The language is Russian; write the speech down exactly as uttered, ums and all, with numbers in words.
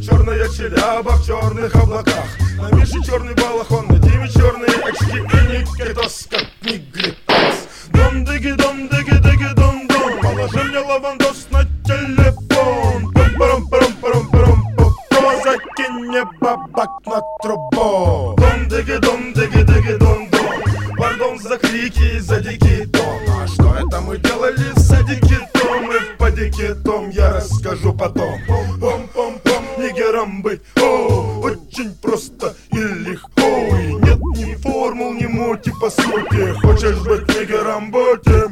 черная челяба в черных облаках. На Мише черный балахон, на Диме черные очки и никитос, как Ниглитос. Дом-диги-дом-диги-диги-дом-дом, положи мне лавандос на телефон. Пам-парам-парам-парам-парам-пам, закинь мне бабак на трубу. Дом-диги-дом-диги-диги-дом-дом, пардон за крики и за дикий тон. А что это мы делали в садике том и в падике том, я расскажу потом. Пом-пом-пом, нигером быть, о, очень просто и легко. И нет ни формул, ни мути по сути. Хочешь быть нигером, будь им.